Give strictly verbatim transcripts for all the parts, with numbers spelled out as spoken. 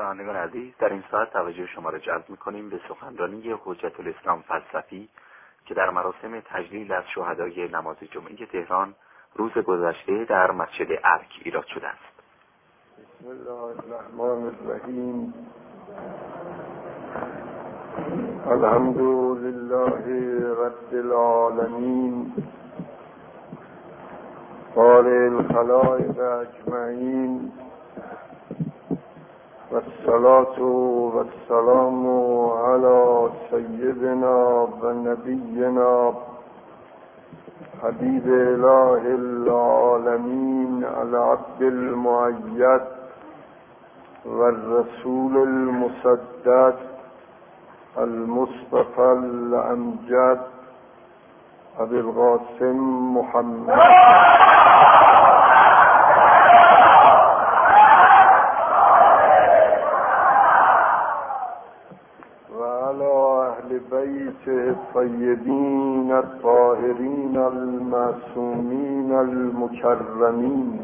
شنوندگان عزیز، در این ساعت توجه شما را جلب می‌کنیم به سخنرانی حجت الاسلام فلسفی که در مراسم تجلیل از شهدای نماز جمعه تهران روز گذشته در مسجد ارک ایراد شده است. بسم الله الرحمن الرحیم. الحمد لله رب العالمین بارئ الخلائق اجمعین و الصلاة و السلام علی سیدنا و نبینا حبیب اله العالمین العبد المؤید و الرسول المصدق المصطفى الامجد ابی القاسم محمد بیت الطیبین الطاهرین المعصومین المکرمین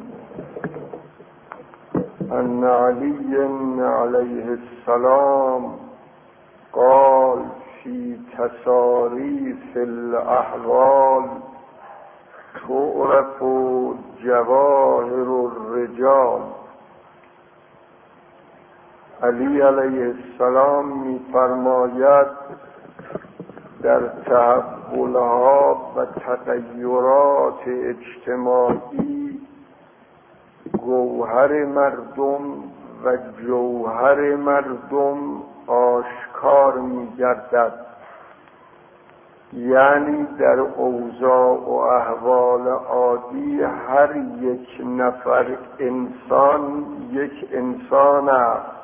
ان علی علیه السلام قال فی تصاریف الاحوال تعرف جواهر الرجال. علی علیه السلام می‌فرماید در تحولها و تغیرات اجتماعی گوهر مردم و جوهر مردم آشکار می‌گردد، یعنی در اوضاع و احوال عادی هر یک نفر انسان یک انسان است،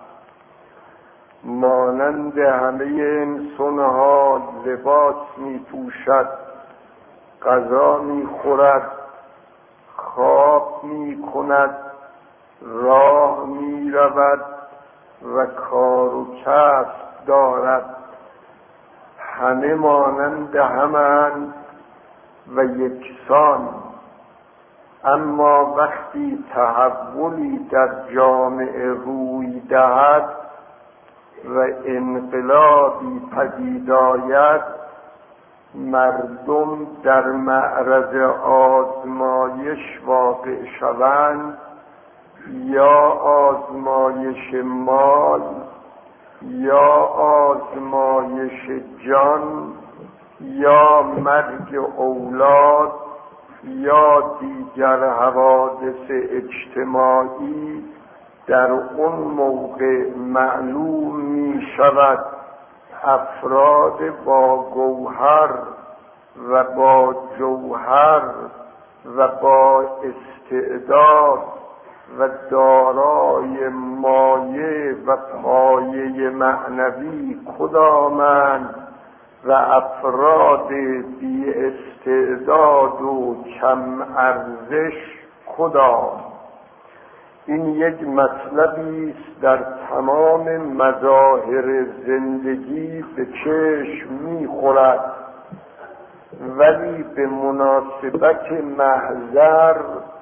مانند همه انسانها لباس می پوشد، غذا می خورد، خواب می کند، راه می رود و کار و کسب دارد. همه مانند همند و یکسان، اما وقتی تحولی در جامعه روی دهد و انقلابی پدید آید، مردم در معرض آزمایش واقع شوند، یا آزمایش مال، یا آزمایش جان، یا مرگ اولاد، یا دیگر حوادث اجتماعی در اون موقع معلوم می شود افراد با گوهر و با جوهر و با استعداد و دارای مایه و پایه معنوی کدامند و افراد بی استعداد و کم ارزش کدام. این یک مطلبی است در تمام مظاهر زندگی به چشم می‌خورد، ولی به مناسبت محضر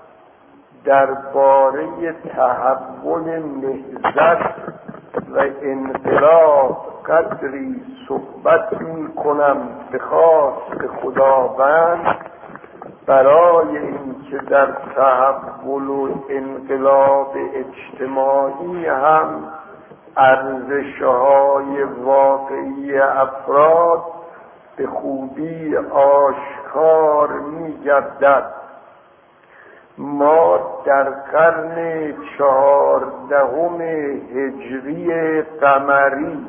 درباره تحول نهضت و انقلاب قدری صحبت می‌کنم به خواست خداوند، برای اینکه در تحول و انقلاب اجتماعی هم ارزش‌های واقعی افراد به خوبی آشکار می‌گردد. ما در قرن چهاردهم هجری قمری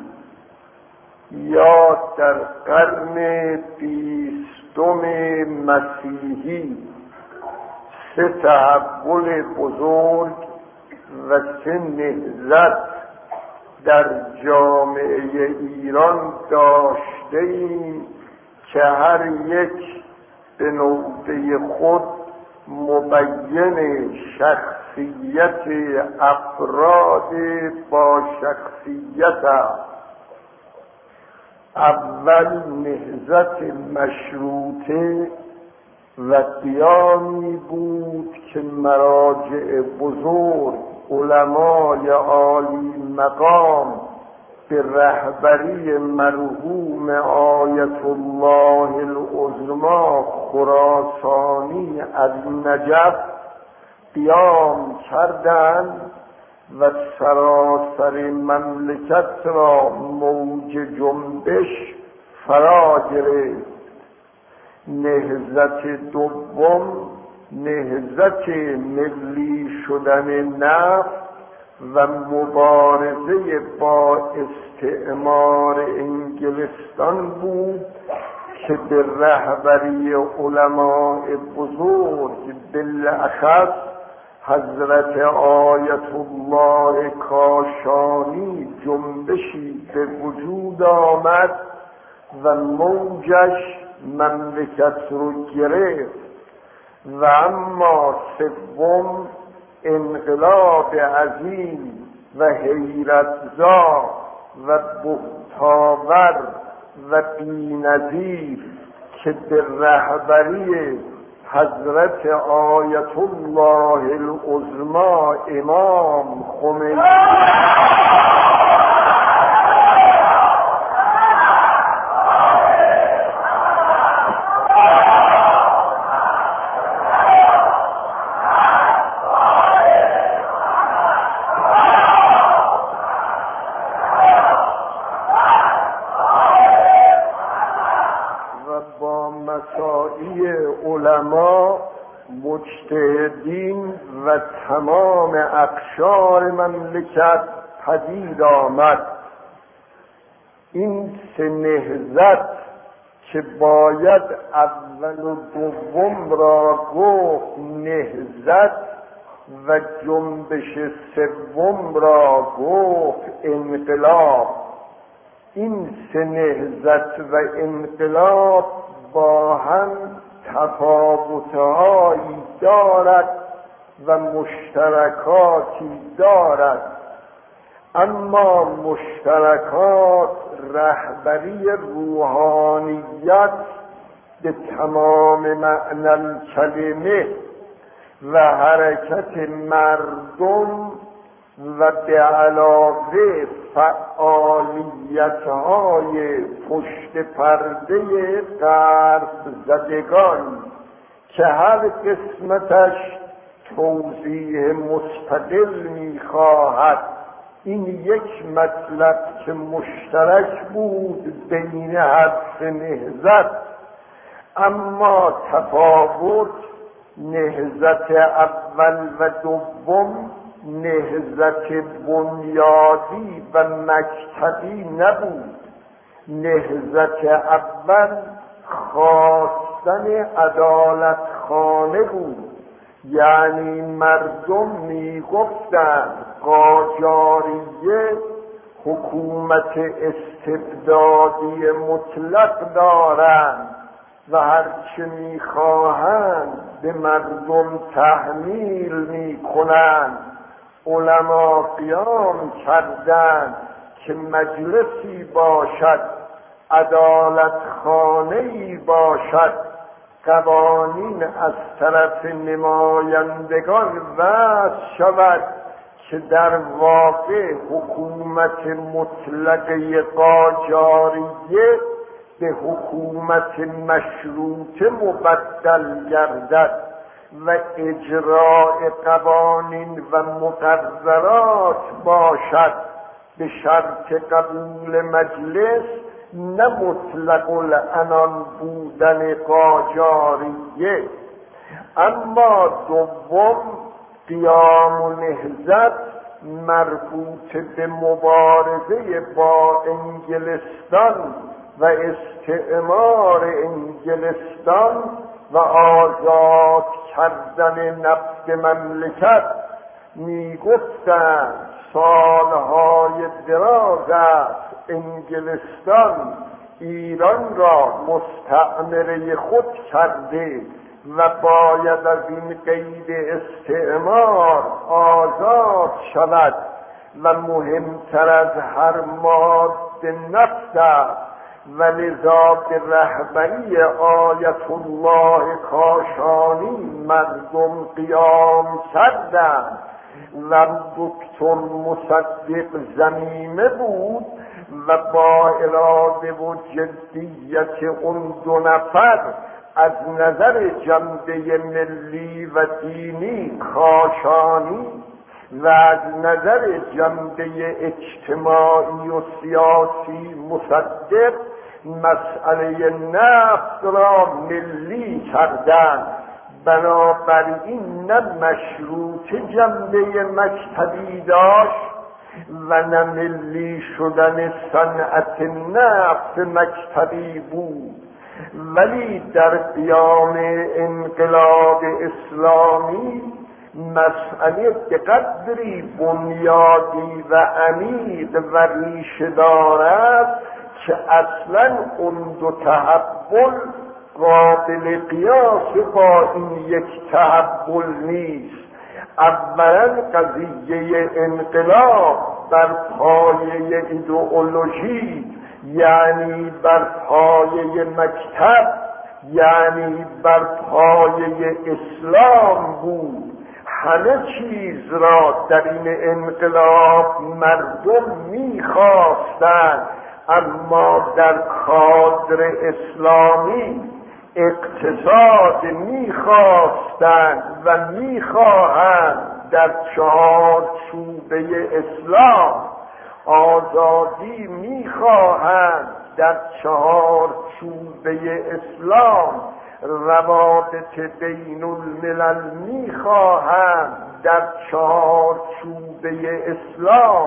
یا در قرن بیستم مسیحی سه تحول بزرگ و سه نهضت در جامعه ایران داشتیم که هر یک به نوبه خود مبین شخصیت افراد با شخصیت است. اول نهضت مشروطه و قیامی بود که مراجع بزرگ علمای عالی مقام به رهبری مرحوم آیت الله العظمی خراسانی از نجف قیام کردند و سراسر مملکت را موج جنبش فرا گرفت. نهضت دوم نهضت ملی شدن نفت و مبارزه با استعمار انگلستان بود که به رهبری علماء بزرگ بالاخص حضرت آیت الله کاشانی جنبشی به وجود آمد و موجش مملکت رو گرفت. و اما سوم انقلاب عظیم و حیرتزا و بهتاور و بی‌نظیر که به رهبری حضرت آیت الله العظمی امام خمینی علما مجتهدین و تمام اقشار مملکت پدید آمد. این سه نهضت که باید اول و دوم را گفت نهضت و جنبش سوم را گفت انقلاب، این سه نهضت و انقلاب با هم تفاوت‌هایی دارد و مشترکاتی دارد، اما مشترکات رهبری روحانیت به تمام معنی الکلمه و حرکت مردم و به علاوه فعالیت‌های پشت پرده غرب زدگان که هر قسمتش توضیح مستقل می‌خواهد. این یک مطلب که مشترک بود بین هر سه نهضت، اما تفاوت نهضت اول و دوم نهضت بنیادی و مکتبی نبود. نهضت اول خواستن عدالت خانه بود، یعنی مردم میگفتند قاجاریه حکومت استبدادی مطلق دارند و هرچه میخواهند به مردم تحمیل میکنند. علما قیام کردند که مجلسی باشد، عدالت خانه‌ای باشد، قوانین از طرف نمایندگان وضع شود که در واقع حکومت مطلقه قاجاریه به حکومت مشروطه مبدل گردد و اجراء قوانین و مقررات باشد به شرط قبول مجلس، نه مطلق العنان بودن قاجاریه. اما دوم قیام و نهضت مربوط به مبارزه با انگلستان و استعمار انگلستان و آزاد کردن نفت مملکت. می گفتند سالهای دراز است انگلستان ایران را مستعمره خود کرده و باید از این قید استعمار آزاد شود و مهمتر از هر ماده نفت است و لذا به رهبری آیت الله کاشانی مردم قیام کردند و دکتر مصدق ضمیمه بود و با اراده و جدیت اون دو نفر از نظر جنبه ملی و دینی کاشانی و از نظر جنبه اجتماعی و سیاسی مصدق مسئله نفت را ملی کردند. بنابراین نه مشروط جنبه مکتبی داشت و نه ملی شدن صنعت نفت مکتبی بود، ولی در قیام انقلاب اسلامی مسئله به قدری بنیادی و عمیق و ریشه دارد که اصلا اون دو تحول قابل قیاس با این یک تحول نیست. اولا قضیه انقلاب بر پایه ایدئولوژی، یعنی بر پایه مکتب، یعنی بر پایه اسلام بود. همه چیز را در این انقلاب مردم می‌خواستند، اما در کادر اسلامی اقتصاد می‌خواستند و می‌خواهند در چهارچوبه اسلام، آزادی می‌خواهند در چهارچوبه اسلام، روابط بین الملل می‌خواهند در چهارچوبه اسلام،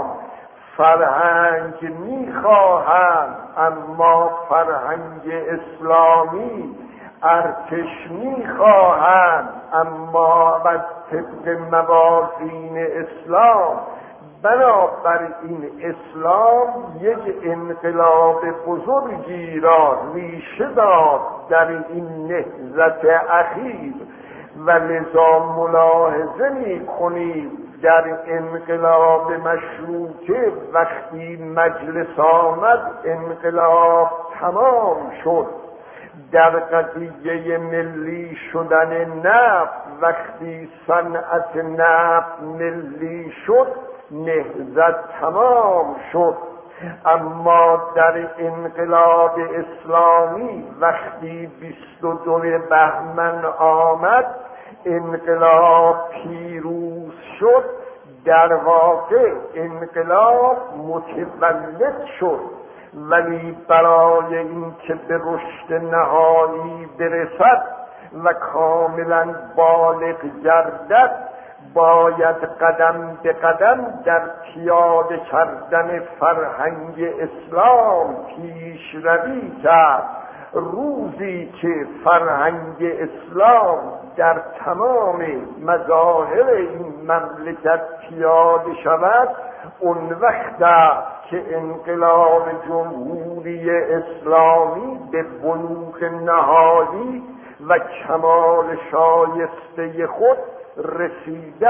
فرهنگ می‌خواهند اما فرهنگ اسلامی، ارتش می‌خواهند اما بر طبق موازین اسلام. بنابراین اسلام یک انقلاب بزرگی را ریشه داد در این نهضت اخیر و لذا ملاحظه می‌کنید در انقلاب مشروطه وقتی مجلس آمد انقلاب تمام شد. در قضیه ملی شدن نفت وقتی صنعت نفت ملی شد نهضت تمام شد. اما در انقلاب اسلامی وقتی بیست و دو بهمن آمد انقلاب پیروز شد، در واقع انقلاب متولد شد، ولی برای اینکه به رشد نهایی برسد و کاملا بالغ گردد باید قدم به قدم در پیاده کردن فرهنگ اسلام پیشروی کرد. روزی که فرهنگ اسلام در تمام مظاهر این مملکت پیاده شود، اون وقت است که انقلاب جمهوری اسلامی به بلوغ نهایی و کمال شایسته خود رسیده.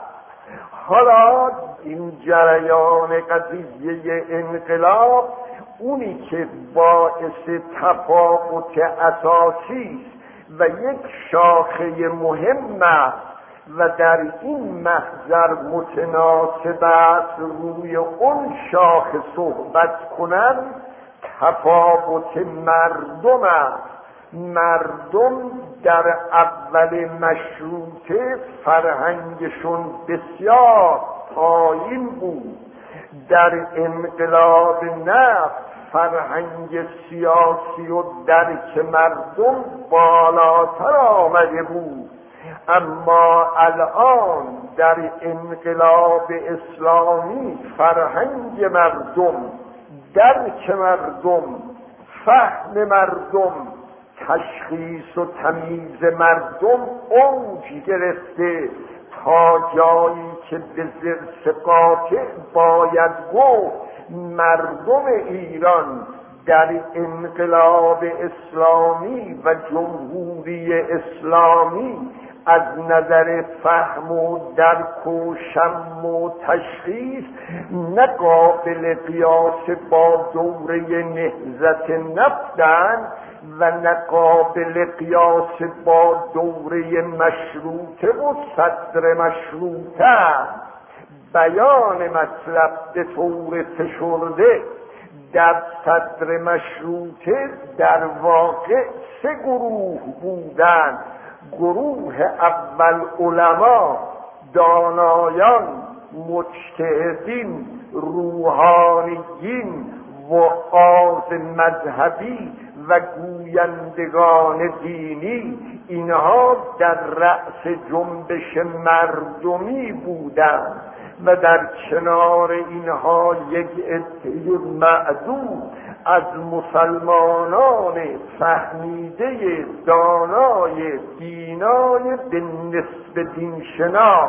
حالا این جریان قضیه انقلاب اونی که باعث تفاوت اساسی و یک شاخه مهم است و در این محضر متناسب است روی اون شاخه صحبت کنند، تفاوت مردم است. مردم در اول مشروطه فرهنگشون بسیار پایین بود، در انقلاب نفت فرهنگ سیاسی و درک مردم بالاتر آمده بود، اما الان در انقلاب اسلامی فرهنگ مردم، درک مردم، فهم مردم، تشخیص و تمیز مردم اوج گرفته تا جایی که به ذرس قاطع باید گفت مردم ایران در انقلاب اسلامی و جمهوری اسلامی از نظر فهم و درک و شم و تشخیص نه قابل قیاس با دوره نهضت نفتند، و نقابل قیاس با دوره مشروطه و صدر مشروطه. بیان مطلب به طور فشرده در صدر مشروطه در واقع سه گروه بودند. گروه اول علما، دانایان، مجتهدین، روحانیین، وعاظ مذهبی و گویندگان دینی. اینها در رأس جنبش مردمی بودند و در کنار اینها یک عده معدود از مسلمانان فهمیده دانای دینای به نسب دینشناس.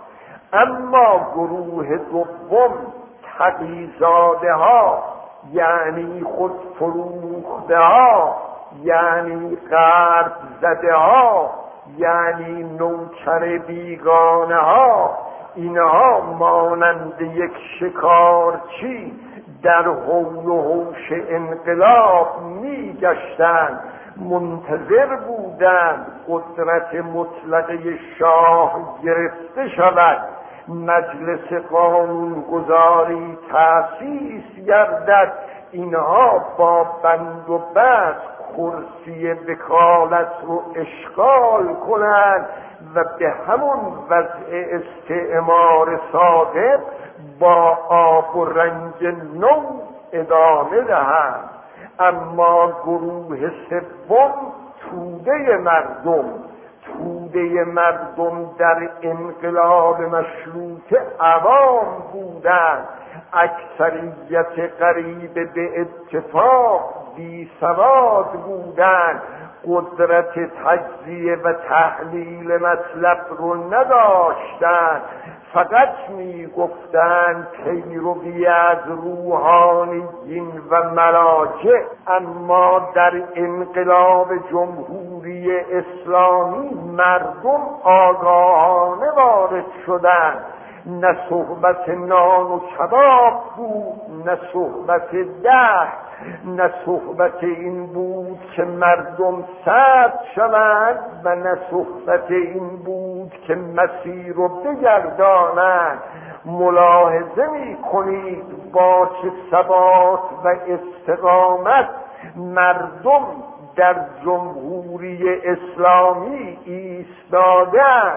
اما گروه دوم تقی‌زاده ها، یعنی خود فروخته ها، یعنی غرب زده ها، یعنی نوکر بیگانه ها، اینها مانند یک شکارچی در حول و حوش انقلاب می گشتند، منتظر بودند قدرت مطلقه شاه گرفته شود، مجلس قانونگذاری تأسیس گردد، اینها با بند و بست کرسی وکالت رو اشغال کنند و به همون وضع استعمار صادق با آب و رنگ نو ادامه دهند. اما گروه سوم توده مردم توده مردم در انقلاب مشروطه عوام بودند، اکثریت قریب به اتفاق بی سواد بودند، قدرت تجزیه و تحلیل مطلب رو نداشتند، فقط می گفتند پیروی از روحانیین و مراجع. اما در انقلاب جمهوری اسلامی مردم آگاهانه وارد شدند. نه صحبت نان و کباب بود، نه صحبت ده، نه صحبت این بود که مردم سرد شوند و نه صحبت این بود که مسیر رو بگردانند. ملاحظه می کنید با چه ثبات و استقامت مردم در جمهوری اسلامی ایستادند،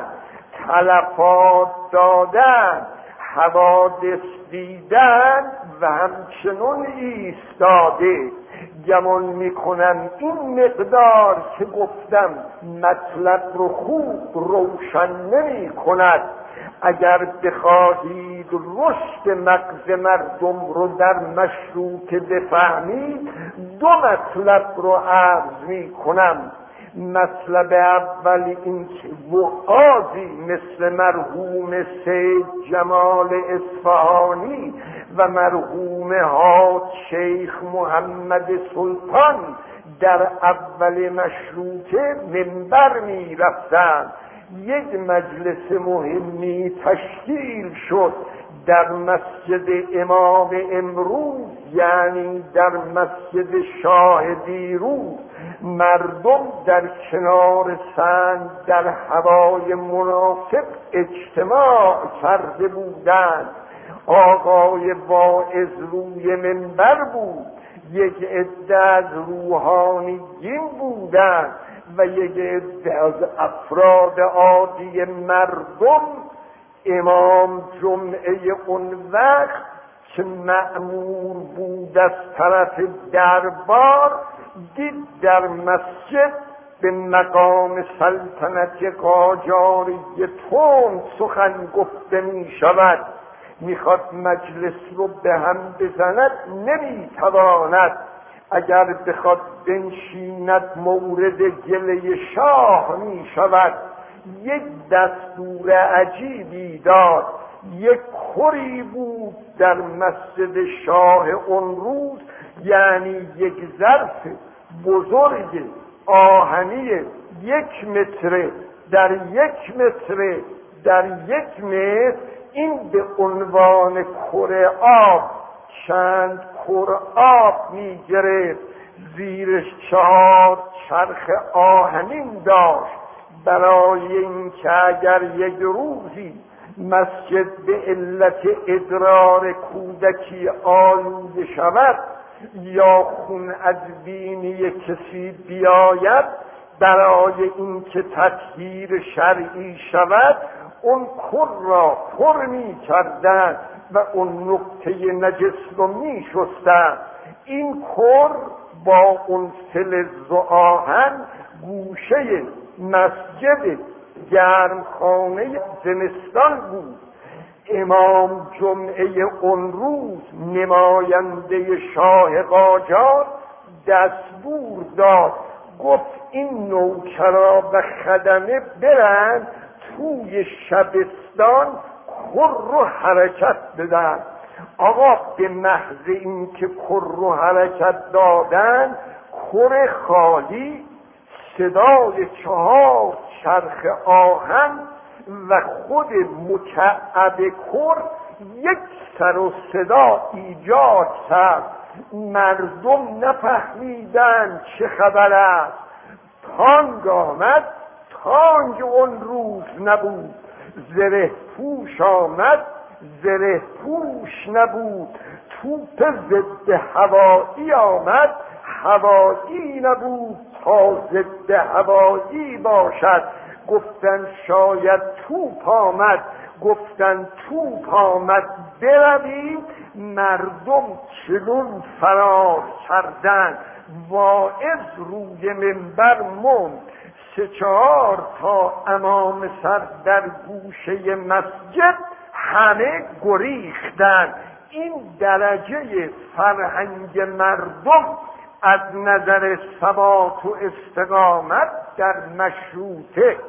تلفات دادن، حوادث دیدن و همچنون ایستاده. گمان میکنم این مقدار که گفتم مطلب رو خوب روشن نمی کند. اگر بخواهید رشد مغز مردم رو در مشروطه بفهمید، دو مطلب رو عرض می کنم. مطلب اول این که وعاظی مثل مرحوم سید جمال اصفهانی و مرحوم حاج شیخ محمد سلطان در اول مشروطه منبر می رفتند. یک مجلس مهمی تشکیل شد در مسجد امام امروز، یعنی در مسجد شاه دیروز. مردم در کنار سنگ در هوای مناسب اجتماع کرده بودند. آقای واعظ روی منبر بود، یک عده از روحانیین بودند و یک عده از افراد عادی مردم. امام جمعه اون وقت که مأمور بود از طرف دربار، دید در مسجد به مقام سلطنت قاجاری تند سخن گفته می شود، میخواد مجلس رو به هم بزند، نمیتواند. اگر بخواد بنشیند مورد گله شاه می شود. یک دستور عجیبی داد. یک خوری بود در مسجد شاه اون روز، یعنی یک ظرف بزرگ آهنی یک متر در یک متر در یک متر، این به عنوان کره آب چند کره آب می گرفت. زیرش چهار چرخ آهنین داشت برای اینکه اگر یک روزی مسجد به علت ادرار کودکی آلوده شود یا خون از بینی کسی بیاید، برای اینکه تطهیر شرعی شود اون کر را پر می کردن و اون نقطه نجس رو می شستن. این کر با اون فلز و آهن گوشه مسجد گرمخانه زمستان بود. امام جمعه اون روز نماینده شاه قاجار دستور داد، گفت این نوکرا و خدمه برن توی شبستان کر رو حرکت بدن. آقا به محض این که کر رو حرکت دادن، کر خالی صدای چهار چرخ آهن و خود مکعب کر یک سر و صدا ایجاد کرد. مردم نفهمیدن چه خبر است. تانگ آمد، تانگ اون روز نبود. زره پوش آمد، زره پوش نبود. توپ ضد هوایی آمد، هوایی نبود تا ضد هوایی باشد. گفتن شاید توپ آمد، گفتن توپ آمد برویم. مردم چلون فرار کردن. واعظ روی منبر موند، سه چهار تا امام سر در گوشه مسجد همه گریختن. این درجه فرهنگ مردم از نظر ثبات و استقامت در مشروطه.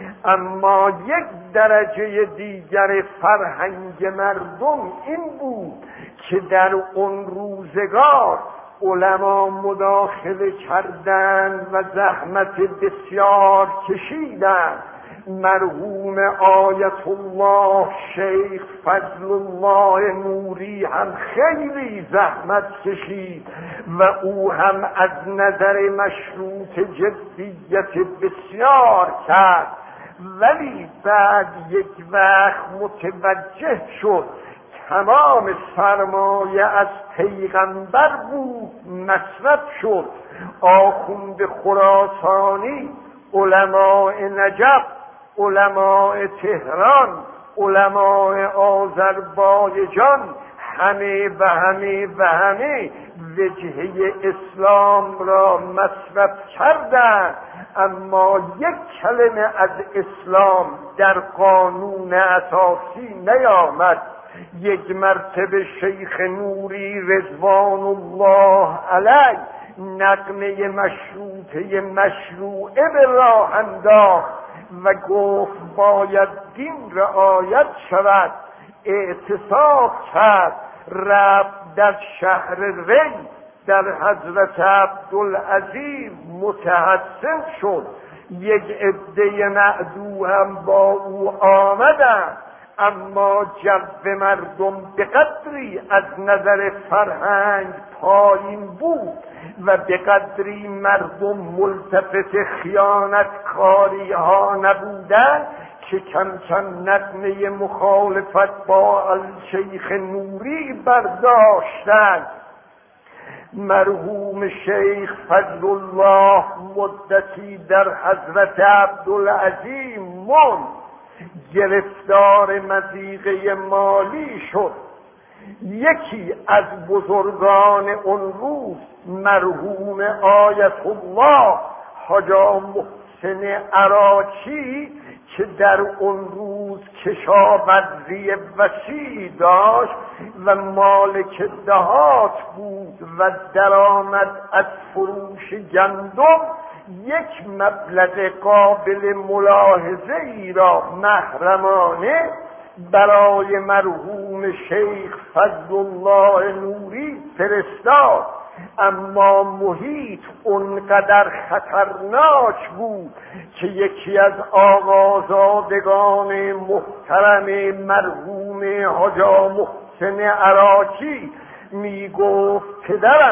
اما یک درجه دیگر فرهنگ مردم این بود که در اون روزگار علما مداخله کردند و زحمت بسیار کشیدند. مرحوم آیت الله شیخ فضل الله نوری هم خیلی زحمت کشید و او هم از نظر مشروط جدیت بسیار کرد، ولی بعد یک وقت متوجه شد تمام سرمایه از پیغمبر بود مصرف شد. آخوند خراسانی، علماء نجف، علماء تهران، علماء آذربایجان، همه و همه و همه وجهه اسلام را مصرف کردند، اما یک کلمه از اسلام در قانون اساسی نیامد. یک مرتبه شیخ نوری رضوان الله علیه نغمه مشروطه مشروعه به راه انداخت و گفت باید دین رعایت شود. اعتصاب کرد، رفت در شهر ری، در حضرت عبدالعزیز متحسن شد. یک عده معدود هم با او آمدند، اما جو مردم به قدری از نظر فرهنگ پایین بود و به قدری مردم ملتفت خیانتکاری ها نبودند که کم کم نغمه مخالفت با شیخ نوری برداشتند. مرحوم شیخ فضل الله مدتی در حضرت عبدالعزیز موند، گرفتار مضیقه مالی شد. یکی از بزرگان اون روز مرحوم آیت الله حاجی محسن عراقی که در اون روز کشاورزی وسیع داشت و مالک دهات بود و درآمد از فروش گندم یک مبلغ قابل ملاحظه ای را محرمانه برای مرحوم شیخ فضل الله نوری فرستاد، اما محیط اونقدر خطرناک بود که یکی از آقازادگان محترم مرحوم حاجی محسن عراقی می گفت پدرم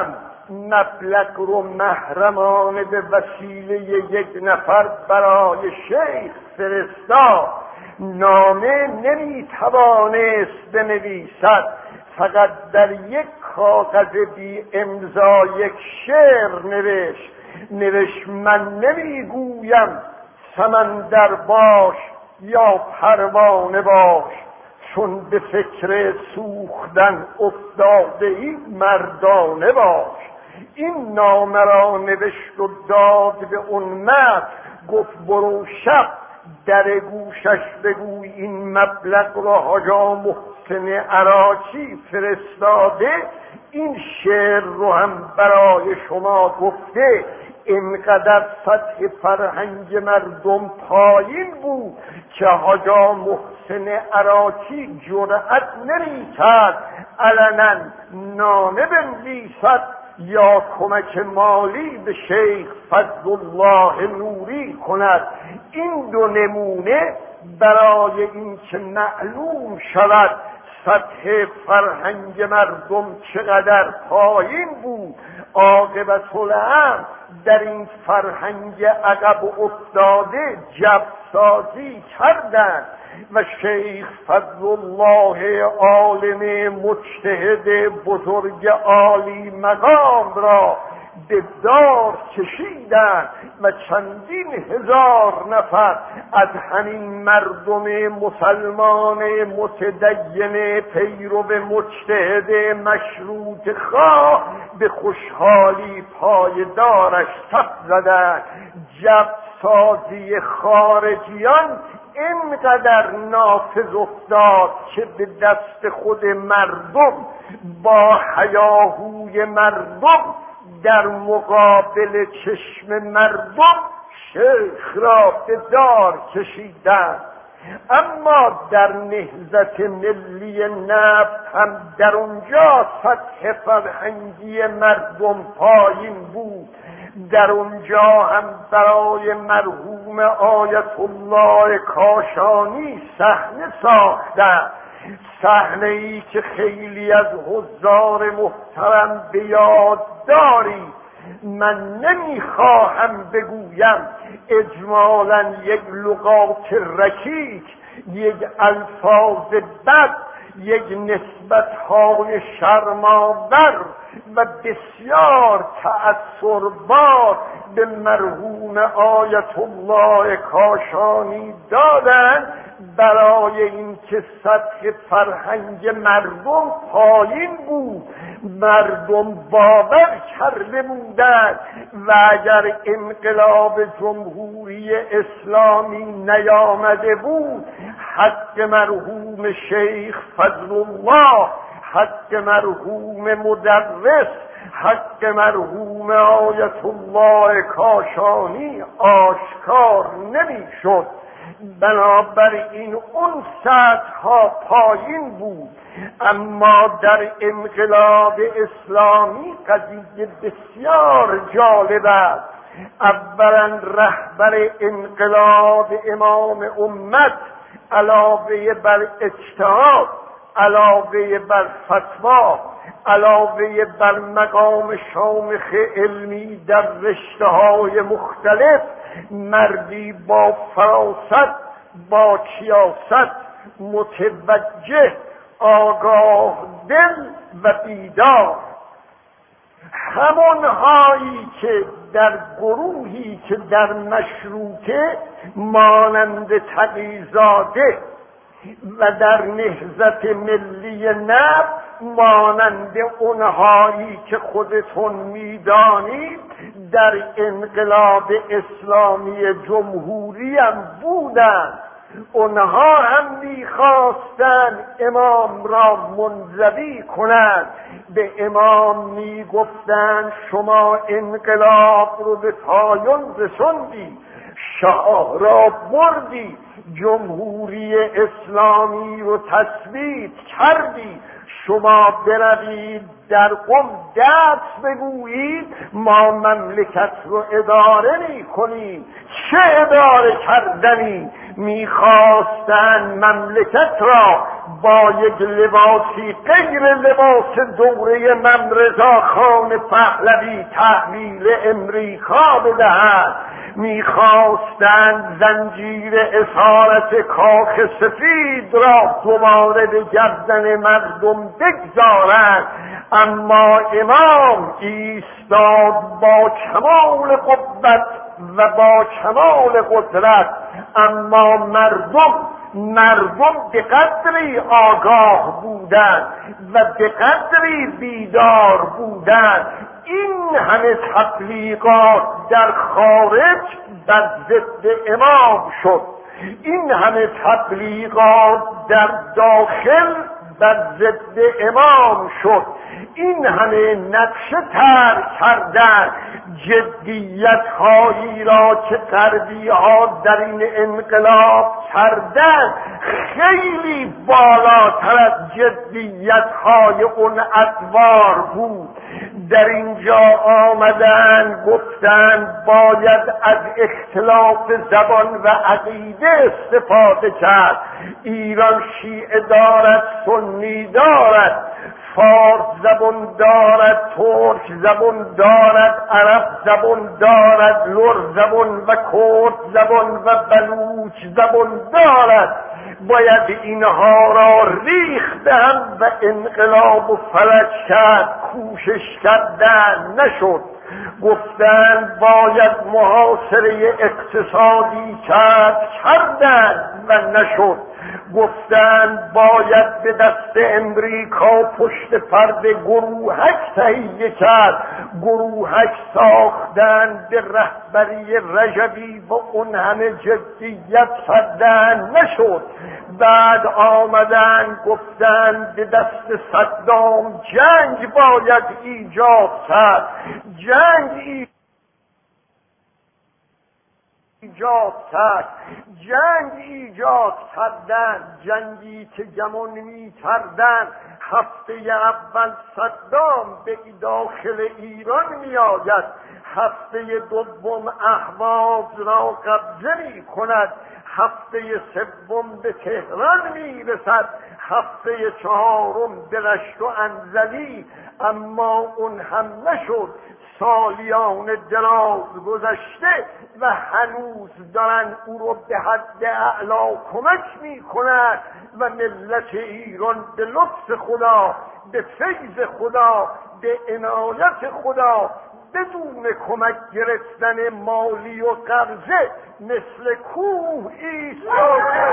مبلغ رو محرمانه به وسیله یک نفر برای شیخ فرستاد. نامه نمیتوانست بنویسد، فقط در یک کاغذ بی امضا یک شعر نوشت. نوشت من نمیگویم سمندر باش یا پروانه باش، چون به فکر سوختن افتاده ای مردانه باش. این نامه را نوشت و داد به اون مرد، گفت برو شب در گوشش بگوی این مبلغ را حاجا محسن عراقی فرستاده، این شعر رو هم برای شما گفته. اینقدر سطح فرهنگ مردم پایین بود که حاجا محسن عراقی جرأت نمی‌کرد علنا نامه بنویسد یا کمک مالی به شیخ فضل الله نوری کند. این دو نمونه برای اینکه معلوم شود سطح فرهنگ مردم چقدر پایین بود، عاقبت الامر در این فرهنگ عقب افتاده جبسازی کردند و شیخ فضل الله عالم مجتهد بزرگ عالی مقام را به دار کشیدند و چندین هزار نفر از همین مردم مسلمان متدین پیرو مجتهد مشروط خواه به خوشحالی پایدارش صف زدند. جبسازی خارجیان اینقدر نافذ افتاد که به دست خود مردم با هیاهوی مردم در مقابل چشم مردم شیخ را به دار کشیدند. اما در نهضت ملی نفت هم در اونجا سطح فرهنگی مردم پایین بود. در اونجا هم برای مرحوم آیت الله کاشانی صحنه ساختند، صحنه ای که خیلی از حضار محترم به یاد دارید. من نمیخواهم بگویم اجمالا یک لغات رکیک، یک الفاظ بد، یک نسبت‌های شرم‌آور و بسیار تأثربار به مرحوم آیت الله کاشانی دادند برای اینکه سطح فرهنگ مردم پایین بود. مردم باور کرده بودند و اگر انقلاب جمهوری اسلامی نیامده بود، حق مرحوم شیخ فضل الله، حق مرحوم مدرس، حق مرحوم آیت الله کاشانی آشکار نمیشد. بنابراین اون سطح ها پایین بود. اما در انقلاب اسلامی قضیه بسیار جالب است. اولا رهبر انقلاب امام امت علاوه بر اجتهاد، علاوه بر فتوا، علاوه بر مقام شامخ علمی در رشته‌های مختلف، مردی با فراست، با کیاست، متوجه، آگاه دل و بیدار. همانهایی که در گروهی که در مشروطه مانند تقی‌زاده و در نهضت ملی نفت مانند اونهایی که خودتون میدانید در انقلاب اسلامی جمهوری هم بودند، اونها هم میخواستند امام را منزوی کنند. به امام میگفتند شما انقلاب رو به پایان رسوندی، شاه را بردی، جمهوری اسلامی رو تثبیت کردی، شما بروید در قم دست بگویید ما مملکت رو اداره می کنیم. چه اداره کردنی؟ میخواستند مملکت را با یک لباسی غیر لباس دوره امام رضا خان پهلوی تحویل امریکا بدهند. میخواستند زنجیر اسارت کاخ سفید را دوباره به گردن مردم بگذارند. اما امام ایستاد با کمال قوت و با کمال قدرت، اما مردم مردم به قدری آگاه بودند و به قدری بیدار بودند. این همه تبلیغات در خارج بر ضد امام شد، این همه تبلیغات در داخل بر ضد امام شد، این همه نقشه تر کردن جدیت هایی را که غربی ها در این انقلاب کردن خیلی بالاتر از جدیت های اون ادوار بود. در اینجا آمدن گفتن باید از اختلاف زبان و عقیده استفاده کرد. ایران شیعه دارد، سنی دارد، فارس زبان دارد، ترک زبان دارد، عرب زبان دارد، لر زبان و کرد زبان و بلوچ زبان دارد. باید اینها را ریخت دهند و انقلاب و فلج کرد. کوشش کردن نشد. گفتند باید محاصره اقتصادی کرد، کردند و نشد. گفتند باید به دست امریکا پشت پرده گروهک تهیه کرد، گروهک ساختند به رهبری رجبی و اون همه جدیت کردن نشد. بعد آمدن گفتند به دست صدام جنگ باید ایجاد کرد، جنگ ایجاد ایجاد کرد جنگ ایجاد کردن. جنگی که گمان می کردن هفته اول صدام به داخل ایران می آید، هفته دوم اهواز را قبضه می کند، هفته سوم به تهران می رسد، هفته چهارم به رشت و انزلی. اما اون هم نشد. سالیان دراز گذشته و هنوز دارن او رو به حد اعلا کمک می کنند و ملت ایران به لطف خدا، به فیض خدا، به عنایت خدا بدون کمک گرفتن مالی و قرضه مثل کوه ایستاده.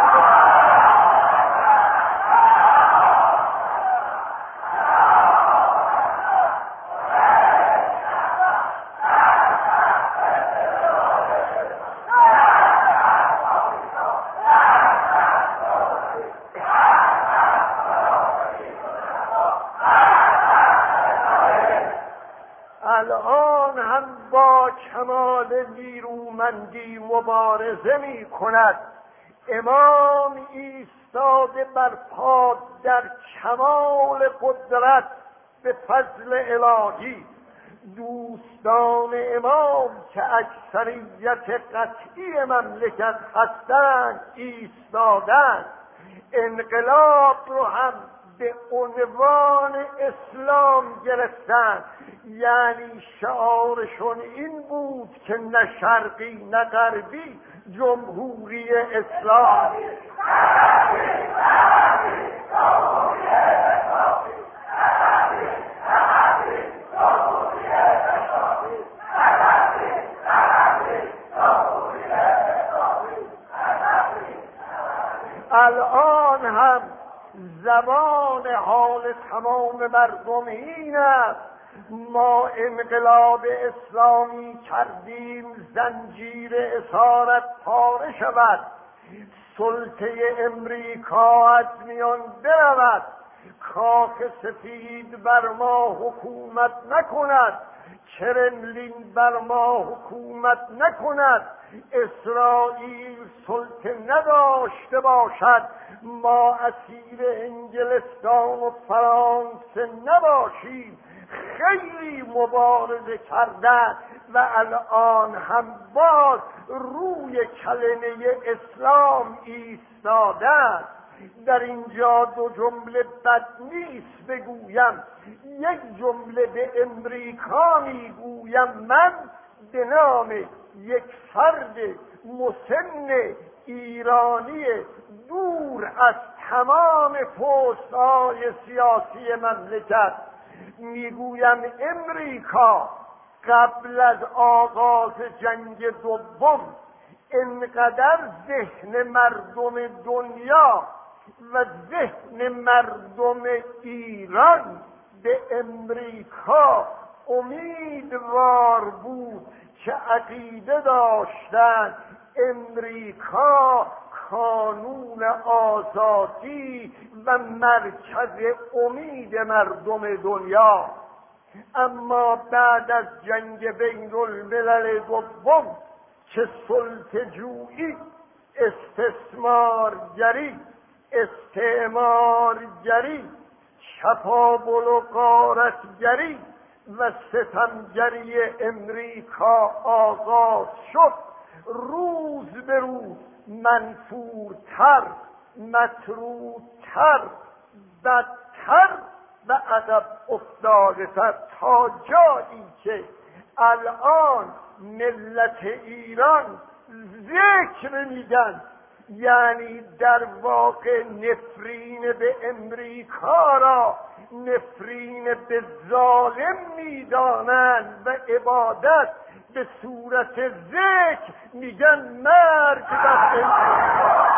الان هم با کمال نیرومندی مبارزه می کند. امام ایستاده بر پا در کمال قدرت به فضل الهی. دوستان امام که اکثریت قطعی مملکت هستند ایستادند. انقلاب رو هم به عنوان اسلام گرفتن، یعنی شعارشون این بود که نه شرقی نه غربی، جمهوری اسلامی. الان هم زبان حال تمام مردم این است: ما انقلاب اسلامی کردیم زنجیر اسارت پاره شود، سلطه امریکا از میان برود، کاخ سفید بر ما حکومت نکند، کرملین بر ما حکومت نکند، اسرائیل سلطه نداشته باشد، ما اسیر انگلستان و فرانسه نباشیم. خیلی مبارزه کردن و الان هم باز روی کلمه اسلام ایستادن. در اینجا دو جمله بد نیست بگویم، یک جمله به امریکا میگویم. من به نام یک فرد مسن ایرانی دور از تمام پست‌های سیاسی مملکت میگویم امریکا قبل از آغاز جنگ دوم انقدر ذهن مردم دنیا و ذهن مردم ایران به امریکا امیدوار بود که عقیده داشتند امریکا کانون آزادی و مرکز امید مردم دنیا. اما بعد از جنگ بین الملل دوم که سلطه‌جویی، استثمارگری، استعمارگری، چپاول و غارتگری و ستمگری امریکا آغاز شد، روز به روز منفورتر، مطرودتر، بدتر و عقب افتاده‌تر، تا جایی که الان ملت ایران ذکر میگن، یعنی در واقع نفرین به امریکا را نفرین به ظالم میدانند و عبادت به صورت ذکر میگن مرگ بر امریکا.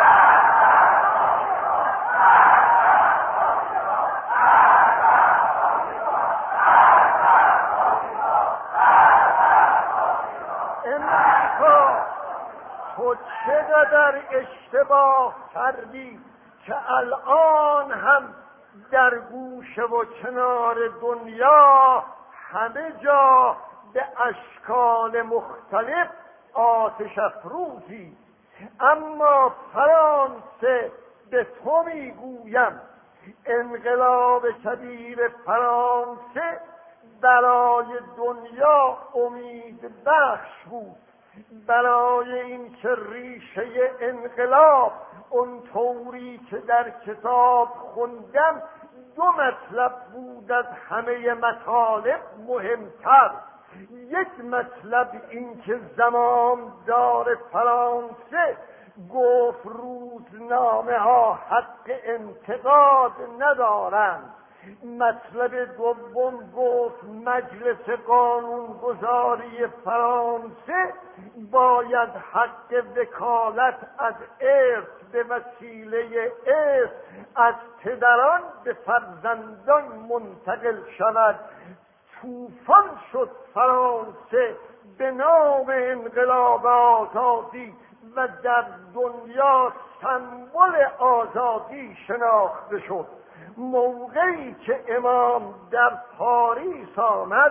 تو چقدر اشتباه کردی که الان هم در گوشه و کنار دنیا همه جا به اشکال مختلف آتش افروزی. اما فرانسه به تو میگویم انقلاب کبیر فرانسه برای دنیا امید بخش بود، برای این که ریشه انقلاب اون طوری که در کتاب خوندم دو مطلب بود از همه مطالب مهمتر. یک مطلب این که زمامدار فرانسه گفت روزنامه ها حق انتقاد ندارند. مطلب دوم گفت مجلس قانونگذاری فرانسه باید حق وکالت از ارث به وسیله ارث از پدران به فرزندان منتقل شود. طوفان شد فرانسه به نام انقلاب آزادی و در دنیا سمبل آزادی شناخته شد. موقعی که امام در پاریس آمد،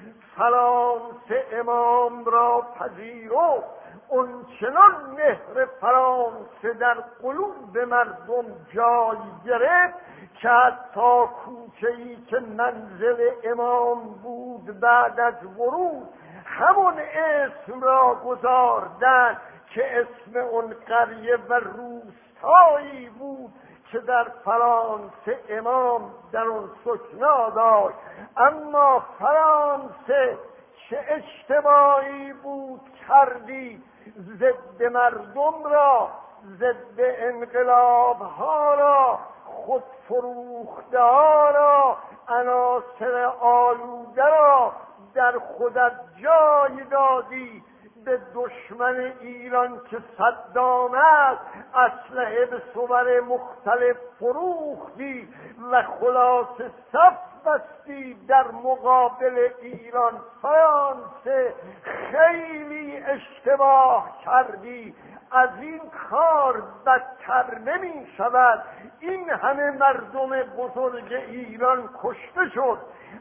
فرانسه امام را پذیرفت. اون چنان مهر فرانسه در قلوب مردم جای گرفت که حتی کوچه‌ای که منزل امام بود بعد از ورود همون اسم را گذاردن که اسم اون قریه و روستایی بود که در فرانسه امام در اون سکنا داشت. اما فرانسه چه اشتباهی بود کردی؟ ضد مردم را، ضد انقلاب ها را، خود فروخته ها را، عناصر آلوده را در خودت جای دادی. به دشمن ایران که صدام است اسلحه به صور مختلف فروختی و خلاص صف بستی در مقابل ایران. فرانسه خیلی اشتباه کردی. از این کار بدتر نمی شود. این همه مردم بزرگ ایران کشته شد،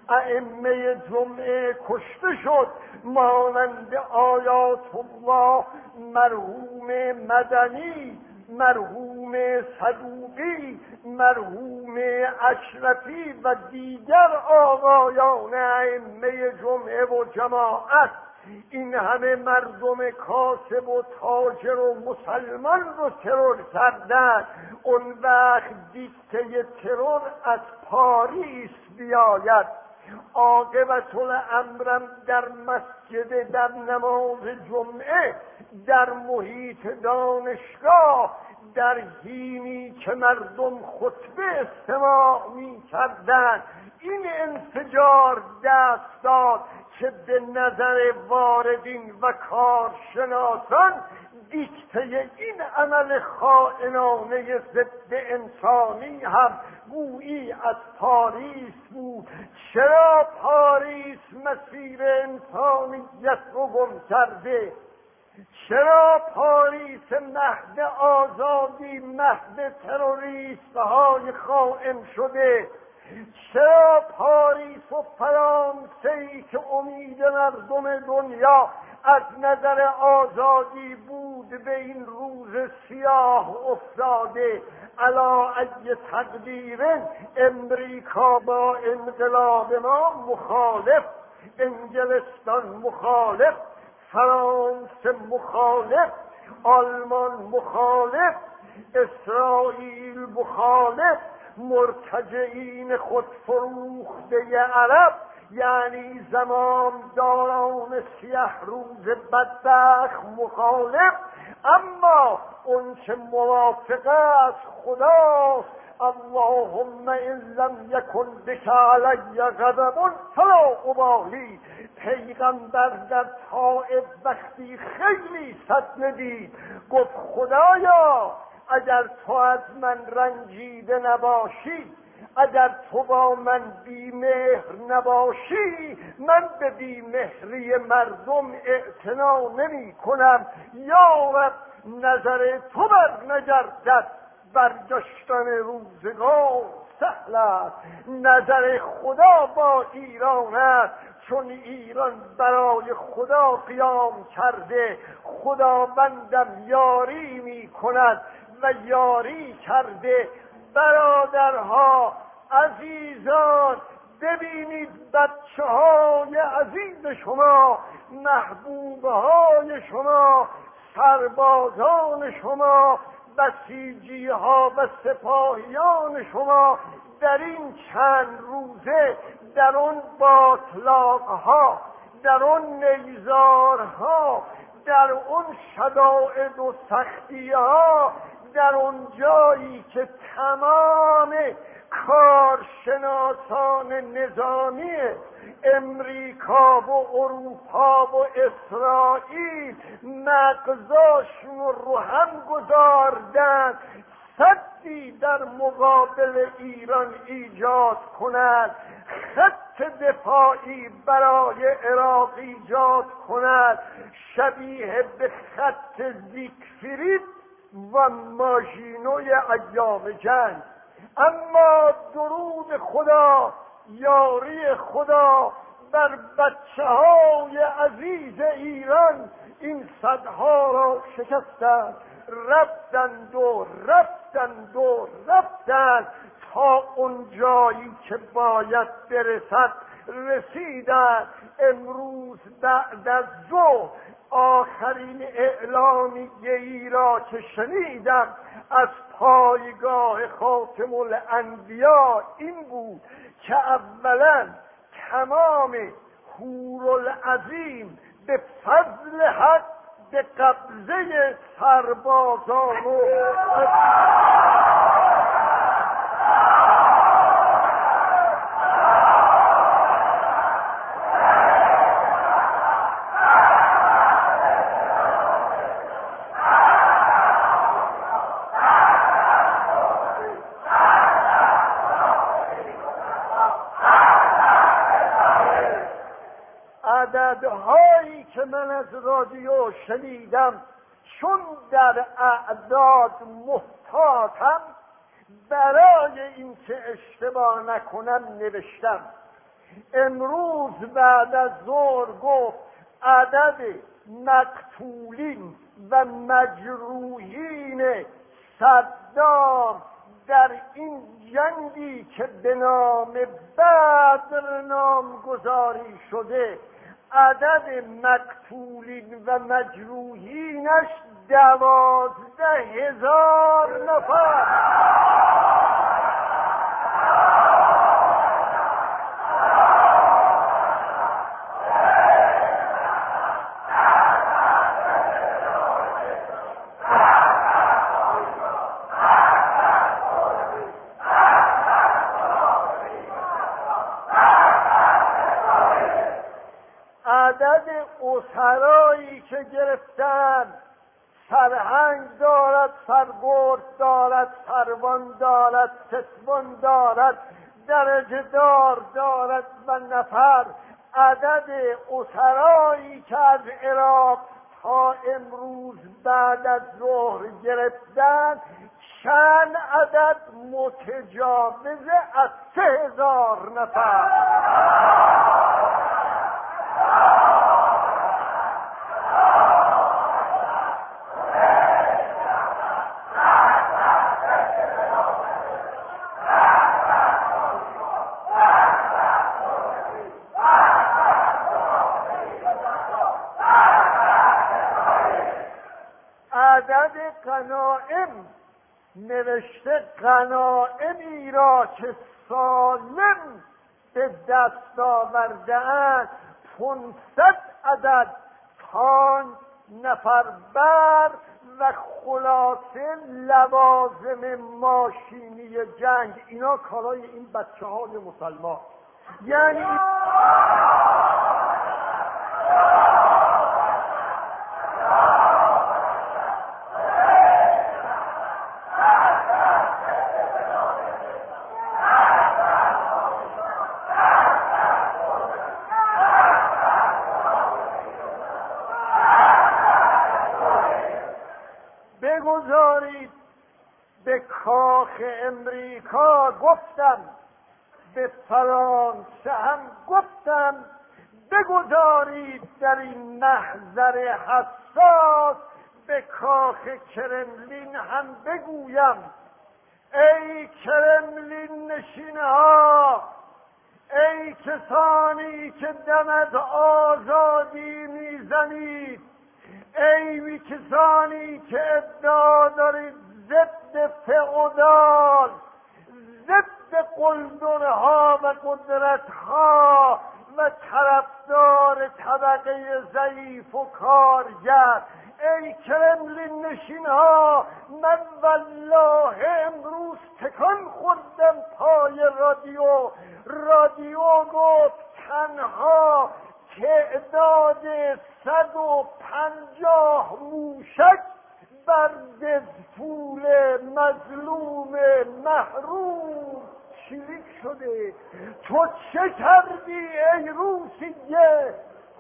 ائمه جمعه کشته شد، مانند آیات الله مرحوم مدنی، مرحوم صدوقی، مرحوم اشرفی و دیگر آقایان ائمه جمعه و جماعت. این همه مردم کاسب و تاجر و مسلمان رو ترور کردن. اون وقت دیکته ترور از پاریس بیاید. عاقبت الامرم در مسجد، در نماز جمعه، در محیط دانشگاه، در حینی که مردم خطبه استماع می کردن، این انفجار دست داد که به نظر واردین و کارشناسان دیکته این عمل خائنانه ضد انسانی هم گویی از پاریس بود. چرا پاریس مسیر انسانیت رو گم کرده؟ چرا پاریس مهد آزادی مهد تروریست های خائن شده؟ چرا پاریس و فرانسه‌ای که امید مردم دنیا از نظر آزادی بود به این روز سیاه افتاده؟ علا ای تقدیر امریکا با انقلاب ما مخالف، انگلستان مخالف، فرانسه مخالف، آلمان مخالف، اسرائیل مخالف، مرتجعین خود فروخته عرب یعنی زمامداران سیه روز بدبخت مخالف. اما اون که موافق است خداست، اللهم ان لم یکن بک علی غضب فلا ابالی. پیغمبر در طائف وقتی خیلی صدمه دید گفت خدایا اگر تو از من رنجیده نباشی، اگر تو با من بی‌مهر نباشی، من به بی‌مهری مردم اعتنا نمی کنم. یا رب نظر تو بر نگردد، برگشتن روزگار سهل است. نظر خدا با ایران است، چون ایران برای خدا قیام کرده. خداوندم یاری می کند و یاری کرده. برادرها، عزیزان، ببینید بچه های عزیز شما، محبوب های شما، سربازان شما، بسیجی ها و سپاهیان شما در این چند روزه در اون باطلاق ها، در اون نیزار ها، در اون شدائد و سختی ها، در اون جایی که تمام کارشناسان نظامی امریکا و اروپا و اسرائیل مغزاشون رو هم گذاردن سدی در مقابل ایران ایجاد کنند، خط دفاعی برای عراق ایجاد کنند شبیه به خط زیگفرید و ماژینوی ایام جنگ. اما درود خدا، یاری خدا بر بچه های عزیز ایران این صدها را شکستند، رفتند و رفتند و رفتند تا اون جایی که باید برسد رسیدند. امروز بعد از ظهر آخرین اعلامیه‌ای را که شنیدم از پایگاه خاتم الانبیا این بود که اولا تمام حورالعظیم به فضل حق به قبضه سربازان و عددهایی که من از رادیو شنیدم چون در اعداد محتاطم برای اینکه اشتباه نکنم نوشتم. امروز بعد از ظهر گفت عدد مقتولین و مجروحین صدام در این جنگی که به نام بدر نامگذاری شده، عدد مقتولین و مجروحینش دوازده هزار نفر. عدد اسرایی که گرفتن، سرهنگ دارد، سرگرد دارد، سروان دارد، ستوان دارد، درجه دار دارد و نفر. عدد اسرایی که از عراق تا امروز بعد از ظهر گرفتن چند عدد متجاوز از سه هزار نفر. عدد غنائم نوشته غنائمی را که سالم به دست آورده‌اند پانصد عدد تانک، نفر بر و خلاصه لوازم ماشینی جنگ. اینا کارای این بچه های مسلمان. یعنی بگذارید به کاخ امریکا گفتم، به فرانسه هم گفتم، بگذارید در این محضر حساس به کاخ کرملین هم بگویم. ای کرملین نشین‌ها، ای کسانی که دم از آزادی میزنید، ای کسانی که ادعا دارید ضد فئودال، ضد قلدرها و قدرتها و طرفدار طبقه ضعیف و کارگر، ای کرملین نشین‌ها، من والله امروز تکان خوردم پای رادیو. رادیو گفت تنها تعداد صد و پنجاه موشک بر دزفول مظلوم محروم چریک شده. تو چه کردی ای روسیه؟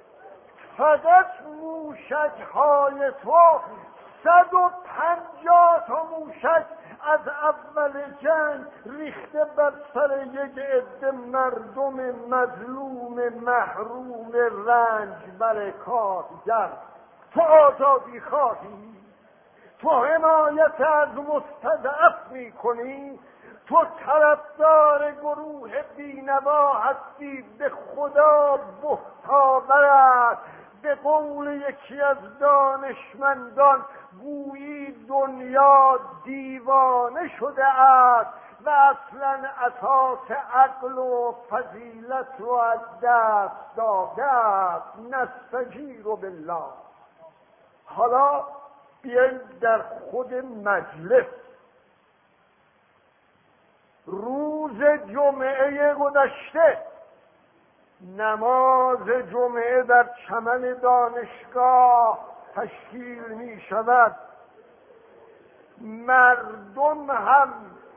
فقط موشک های تو صد و پنجاه تا موشک از اول جنگ ریخته بر سر یک عده مردم مظلوم محروم رنج بر کارگر. تو آزادی خواهی؟ تو حمایت از مستضعف می کنی؟ تو طرفدار گروه بینوا هستی؟ به خدا بهتاور است. به قول یکی از دانشمندان گویی دنیا دیوانه شده است و اصلا اساس عقل و فضیلت رو از دست داده است. نستجیر بالله. حالا بیاییم در خود مجلس. روز جمعه گذشته نماز جمعه در چمن دانشگاه تشکیل می شود. مردم هم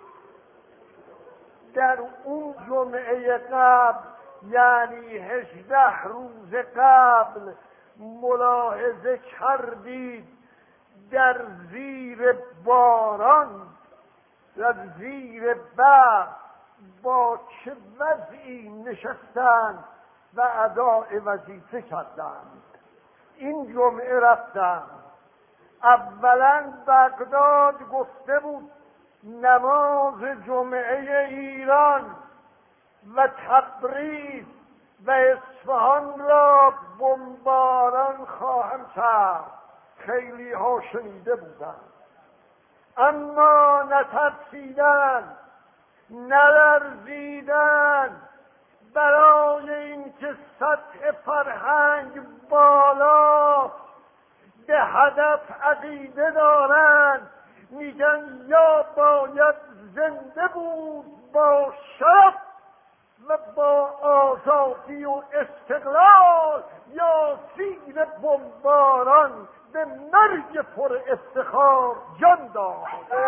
در اون جمعه قبل، یعنی هجده روز قبل، ملاحظه کردید در زیر باران در زیر برف با چه وضعی نشستند و اداء وظیفه کردند. این جمعه رفتند. اولا بغداد گفته بود نماز جمعه ایران و تبریز و اصفهان را بمباران خواهم کرد. خیلی ها شنیده بودند اما نترسیدند، نلرزیدند. برای اینکه سطح فرهنگ بالا، به هدف عقیده دارند، میگن یا باید زنده بود با شرف و با آزادی و استقلال، یا زیر بمباران به مرگ پر افتخار جان داد.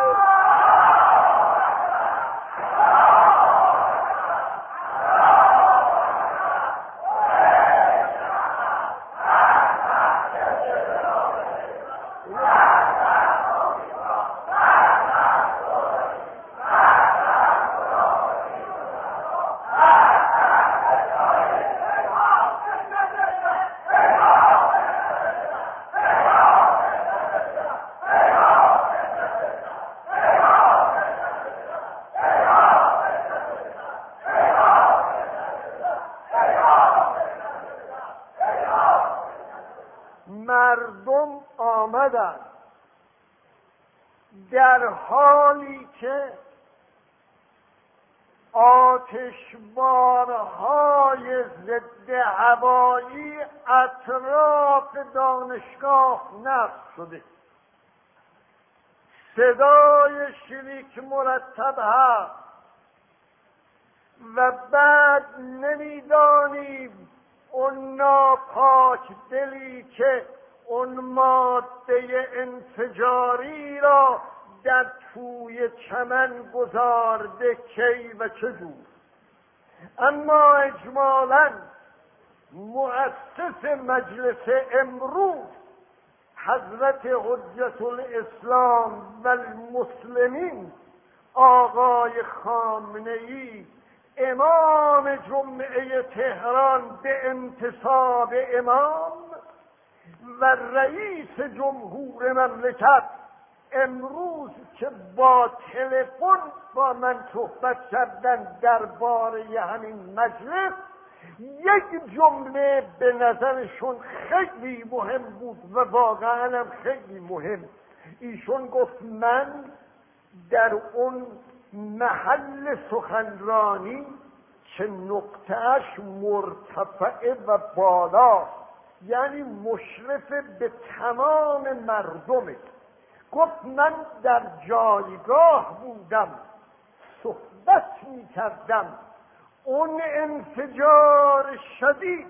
مردم آمدند در حالی که آتشبارهای ضد هوایی اطراف دانشگاه نصب شده، صدای شلیک مرتب هست و بعد نمیدانیم اون ناپاک دلی که اون ماده انفجاری را در توی چمن گذارده کی و چجور. اما اجمالاً مؤسس مجلس امروز حضرت حجت الاسلام و المسلمین آقای خامنه‌ای، امام جمعه تهران به انتصاب امام و رئیس جمهور مملکت، امروز که با تلفن با من صحبت کردن درباره همین مجلس، یک جمله به نظرشون خیلی مهم بود و واقعا هم خیلی مهم. ایشون گفت من در اون محل سخنرانی که نقطهش مرتفع و بالا، یعنی مشرف به تمام مردمه، گفت من در جایگاه بودم صحبت می کردم، اون انفجار شدید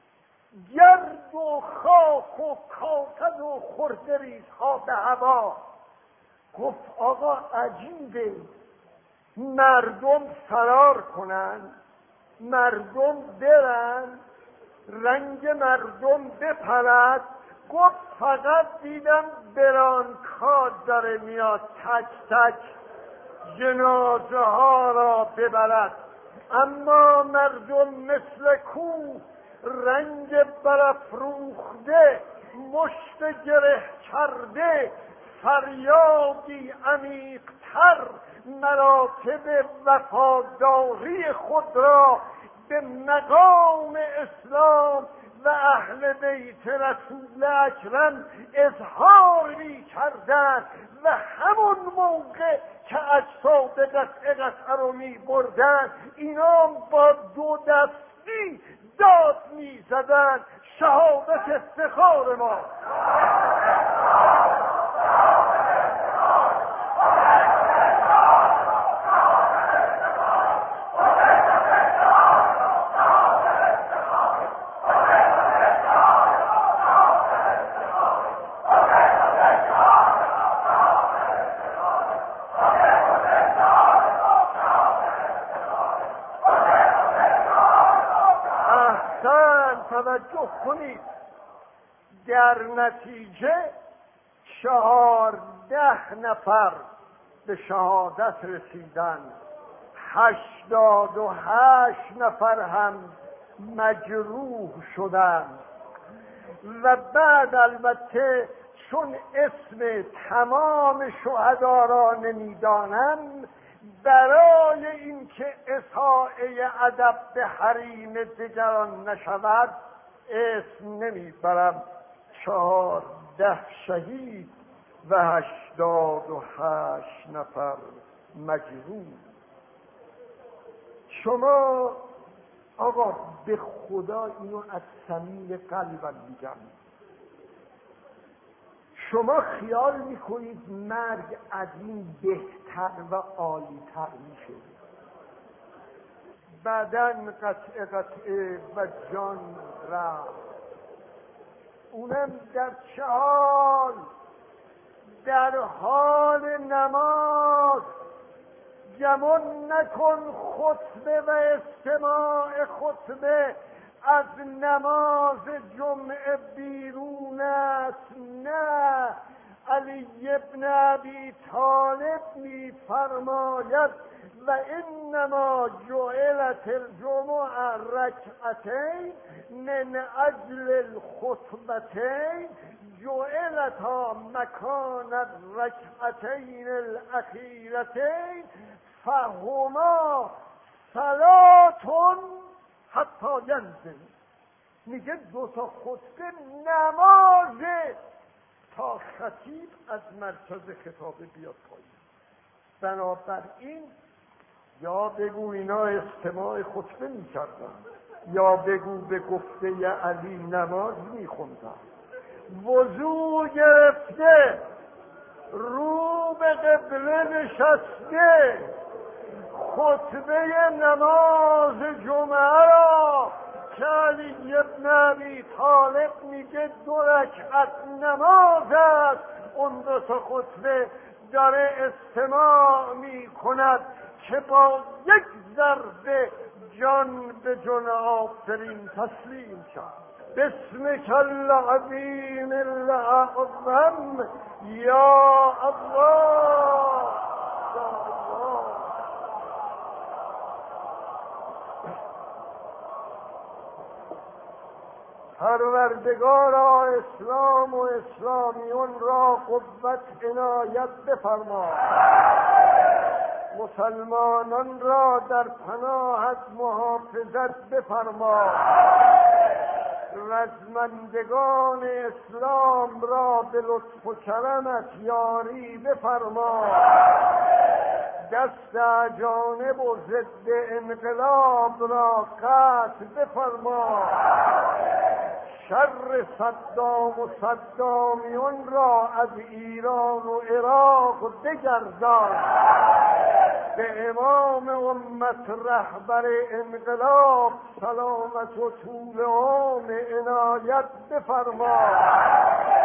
گرد و خاک و کاغذ و خرده ریزها به هوا. گفت آقا عجیبه، مردم فرار کنن، مردم برن، رنگ مردم بپرد. گفت فقط دیدم برانکا داره میاد تک تک جنازه ها را ببرد، اما مردم مثل کوه رنگ برافروخته، مشت گره کرده، فریادی عمیق‌تر مراتب وفاداری خود را به مقام اسلام و اهل بیت رسول اکرم اظهار می کردند و همون موقع که اجساد قطعه قطعه رو می بردن، اینا با دو دستی داد می زدن شهادت افتخار ما. توجه کنید، در نتیجه چهارده نفر به شهادت رسیدن، هشتاد و هشت نفر هم مجروح شدند. و بعد البته چون اسم تمام شهدا را نمیدانم، برای اینکه اساءه ادب به حریم دیگران نشود اسم نمیبرم. چهارده شهید و هشتاد و هشت نفر مجروح. شما آقا به خدا اینو از صمیم قلبم میگم، شما خیال میکنید مرگ از این بهتر و عالیتر میشه؟ بدن قطعه قطعه و جان رفت، اونم در چه حال؟ در حال نماز. گمان نکن خطبه و استماع خطبه از نماز جمعه بیرون است. نه، علی ابن ابی طالب می‌فرماید و انما جعلت الجمعه رکعتین من اجل الخطبتین جعلتا مکان الرکعتین الاخیرتین فهما صلاتون حتی ینزل. میگه دو تا خطبه نمازه تا خطیب از مرکز خطابه بیاد پایین. بنابراین یا بگو اینا استماع خطبه میکردن، یا بگو به گفته علی نماز میخوندن. وضو گرفته، رو به قبله نشسته، خطبه نماز جمعه را که علی ابن ابی طالب میگه دو رکعت نماز است، اون دو تا خطبه داره استماع میکند که با یک ضربه جان به جان آفرین تسلیم شد. بسمک العظیم الاعظم یا الله یا الله. پروردگارا اسلام و اسلامیون را قوت عنایت بفرما، مسلمانان را در پناهت محافظت بفرما، رزمندگان اسلام را به لطف و کرمت یاری بفرما، دست اجانب و ضد انقلاب را قطع بفرما، شر صدام و صدامیون را از ایران و عراق بگردان، به امام امت رهبر انقلاب سلامت و طول عمر عنایت بفرما.